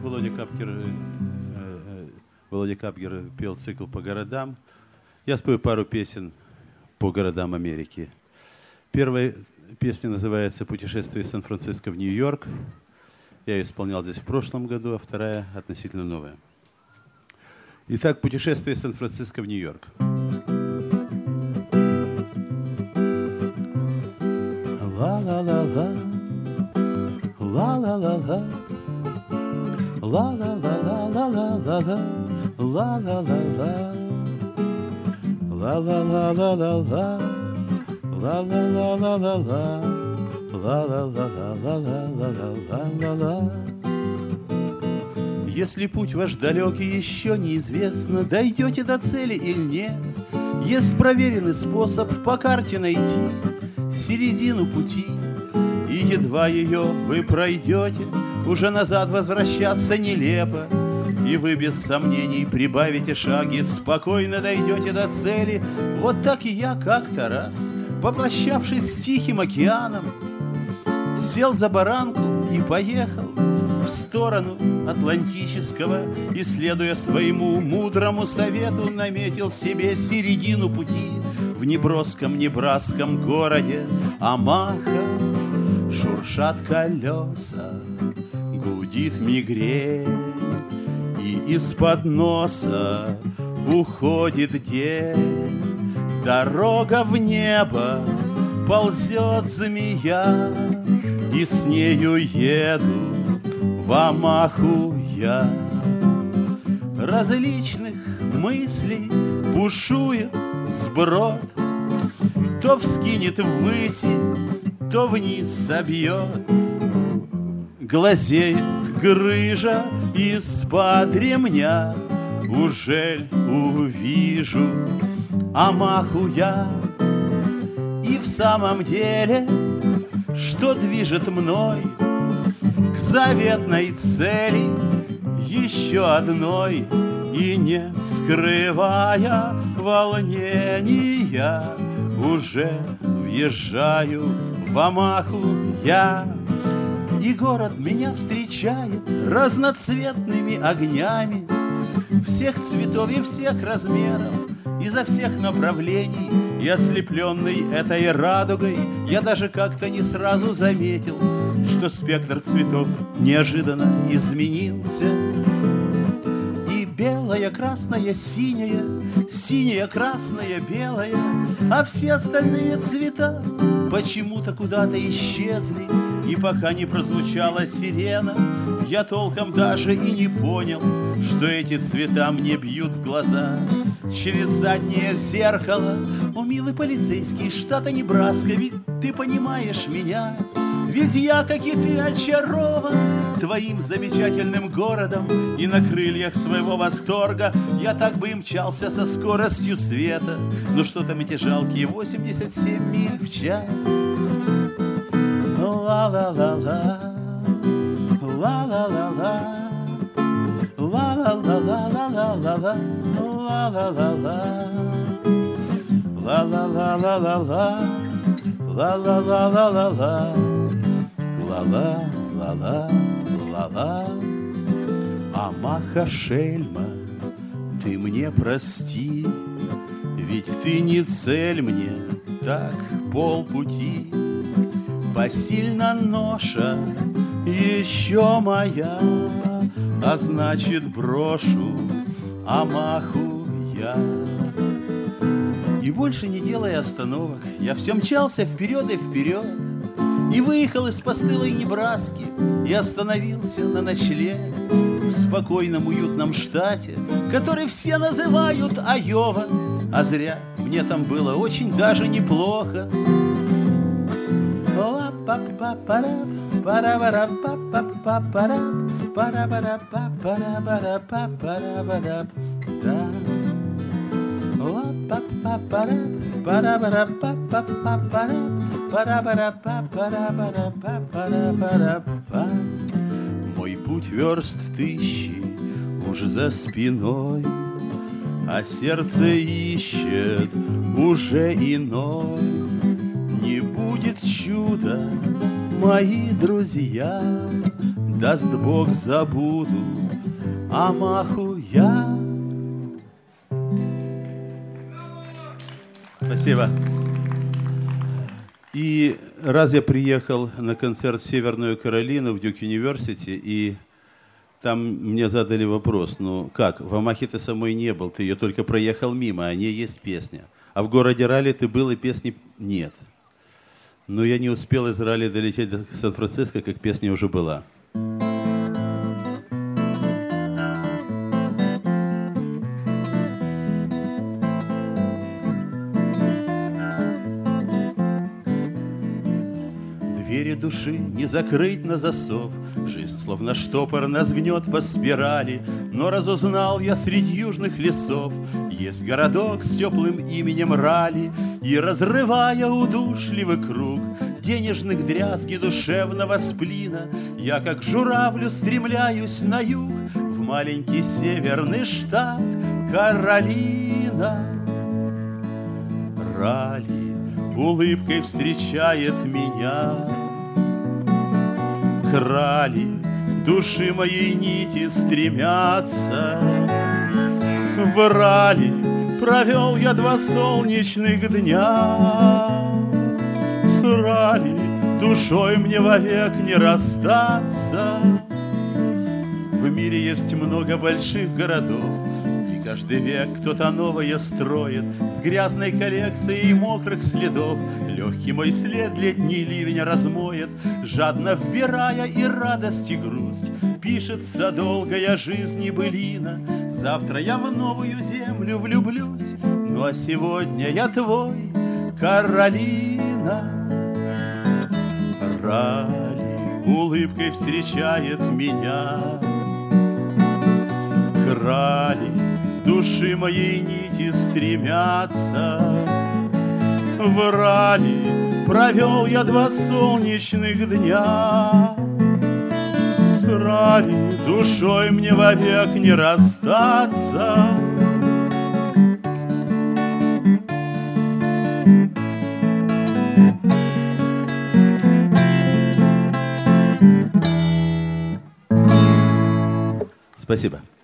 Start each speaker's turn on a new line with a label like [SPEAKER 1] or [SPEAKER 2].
[SPEAKER 1] Володя Капгер пел цикл по городам. Я спою пару песен по городам Америки. Первая песня называется «Путешествие из Сан-Франциско в Нью-Йорк». Я ее исполнял здесь в прошлом году, а вторая относительно новая. Итак, «Путешествие из Сан-Франциско в Нью-Йорк». Ла-ла-ла-ла, ла-ла-ла-ла, ла-ла-ла-ла-ла-ла-ла, ла-ла-ла-ла, ла-ла-ла-ла-ла-ла, ла-ла-ла-ла-ла-ла, ла-ла-ла-ла-ла-ла-ла-ла-ла. Если путь ваш далекий еще неизвестно, дойдете до цели или нет, есть проверенный способ по карте найти середину пути, и едва ее вы пройдете, уже назад возвращаться нелепо, и вы без сомнений прибавите шаги, спокойно дойдете до цели. Вот так и я как-то раз, попрощавшись с Тихим океаном, сел за баранку и поехал в сторону Атлантического, и, следуя своему мудрому совету, наметил себе середину пути в неброском небрасском городе Омаха. Шуршат колеса, гудит мигрень, и из-под носа уходит день. Дорога в небо ползет змея, и с нею еду в Омаху я. Различных мыслей бушует сброд, то вскинет ввыси, то вниз собьет. Глазеет грыжа из-под ремня, ужель увижу Омаху я. И в самом деле, что движет мной к заветной цели еще одной, и не скрывая волнения, уже въезжаю в Омаху я. И город меня встречает разноцветными огнями всех цветов и всех размеров, изо всех направлений. И ослепленный этой радугой, я даже как-то не сразу заметил, что спектр цветов неожиданно изменился. И белая, красная, синяя, синяя, красная, белая, а все остальные цвета почему-то куда-то исчезли. И пока не прозвучала сирена, я толком даже и не понял, что эти цвета мне бьют в глаза. Через заднее зеркало, о, милый полицейский штата Небраска, ведь ты понимаешь меня, ведь я, как и ты, очарован твоим замечательным городом, и на крыльях своего восторга я так бы и мчался со скоростью света. Но что там эти жалкие 87 миль в час? Ла-ла-ла-ла, ла-ла-ла-ла, ла-ла-ла-ла-ла-ла-ла, ла-ла-ла-ла, ла-ла-ла-ла-ла-ла, ла-ла-ла-ла-ла-ла, ла-ла-ла-ла-ла. Омаха, шельма, ты мне прости, ведь ты не цель мне, так полпути. Посильна ноша еще моя, а значит брошу Омаху я. И больше не делая остановок, я все мчался вперед и вперед, и выехал из постылой Небраски, и остановился на ночлег в спокойном уютном штате, который все называют Айова, а зря, мне там было очень даже неплохо. Мой путь верст тысячи уже за спиной, а сердце ищет уже иной. Не будет чуда, мои друзья, даст Бог, забуду Амаху я. Спасибо. И раз я приехал на концерт в Северную Каролину, в Дюк Юниверсити, и там мне задали вопрос, ну как, в Амахе ты самой не был, ты ее только проехал мимо, о ней есть песня. А в городе Ралли ты был, и песни нет. Но я не успел из Ралли долететь до Сан-Франциско, как песня уже была. Двери души не закрыть на засов, жизнь словно штопор нас гнет по спирали. Но разузнал я среди южных лесов, есть городок с теплым именем Ралли. И разрывая удушливый круг денежных дрязги душевного сплина, я как журавль устремляюсь на юг, в маленький северный штат Каролина. Ралли улыбкой встречает меня. К Ралли души моей нити стремятся. В Ралли провел я 2 солнечных дня. С Ралли душой мне вовек не расстаться. В мире есть много больших городов, и каждый век кто-то новое строит, с грязной коллекцией мокрых следов. Легкий мой след летний ливень размоет, жадно вбирая и радость, и грусть. Пишется долгая жизнь и былина, завтра я в новую землю влюблюсь. Ну а сегодня я твой, Каролина. Ралли улыбкой встречает меня. К Ралли души моей нити стремятся. В Ралли провел я 2 солнечных дня. С Ралли душой мне вовек не расстаться. Спасибо.